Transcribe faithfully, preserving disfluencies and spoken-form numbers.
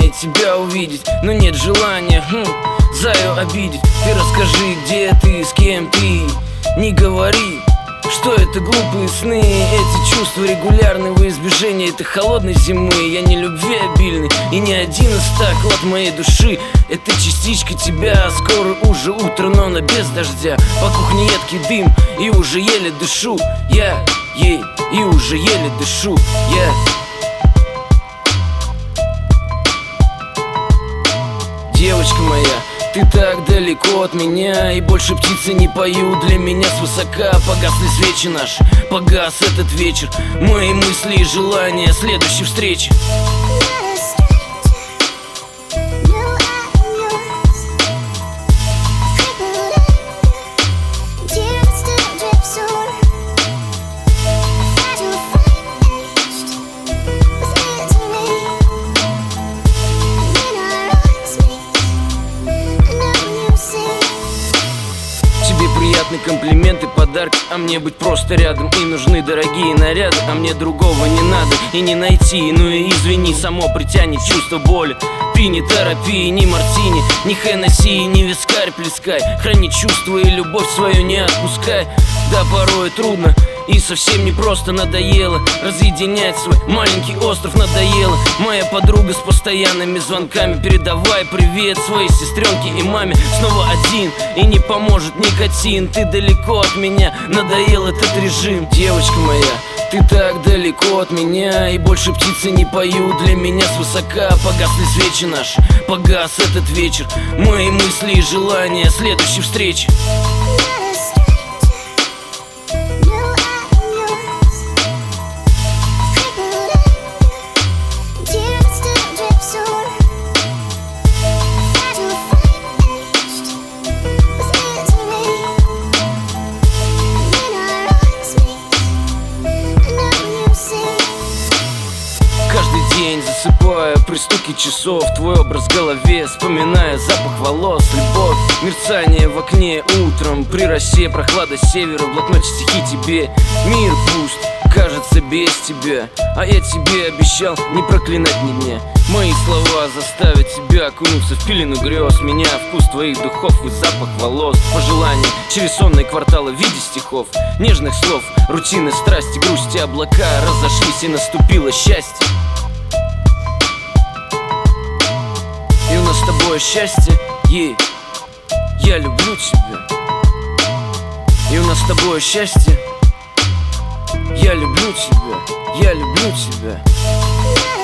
желание тебя увидеть, но нет желания хм, Заю обидеть. Ты расскажи, где ты, с кем ты. Не говори, что это глупые сны. Эти чувства регулярны во избежание этой холодной зимы. Я не любви обильный и не один из ста клад моей души. Это частичка тебя, скоро уже утро, но на без дождя. По кухне едкий дым и уже еле дышу. Я ей и уже еле дышу. Я девочка моя, ты так далеко от меня, и больше птицы не поют для меня свысока. Погасли свечи наши, погас этот вечер, мои мысли и желания следующей встречи. Приятные комплименты, подарки, а мне быть просто рядом. И нужны дорогие наряды, а мне другого не надо и не найти. Ну и извини, само притянет чувство боли. Ты не торопи, ни мартини, ни Хеннесси, ни вискарь плескай. Храни чувства и любовь свою не отпускай. Да, порой трудно и совсем не просто, надоело разъединять свой маленький остров, надоело. Моя подруга с постоянными звонками, передавай привет своей сестренке и маме. Снова один и не поможет никотин. Ты далеко от меня, надоел этот режим. Девочка моя, ты так далеко от меня, и больше птицы не поют для меня свысока. Погасли свечи наши, погас этот вечер, мои мысли и желания следующей встречи. День засыпая при стуке часов, твой образ в голове, вспоминая запах волос, любовь, мерцание в окне утром, при росе прохлада севера, в блокноте стихи тебе. Мир пуст, кажется, без тебя, а я тебе обещал не проклинать ни дня. Мои слова заставят тебя окунуться в пелену грез, меня вкус твоих духов и запах волос. Пожелания через сонные кварталы в виде стихов, нежных слов, рутины, страсти, грусти, облака разошлись и наступило счастье. И у нас с тобой счастье, ей, я люблю тебя. И у нас с тобой счастье, я люблю тебя, я люблю тебя.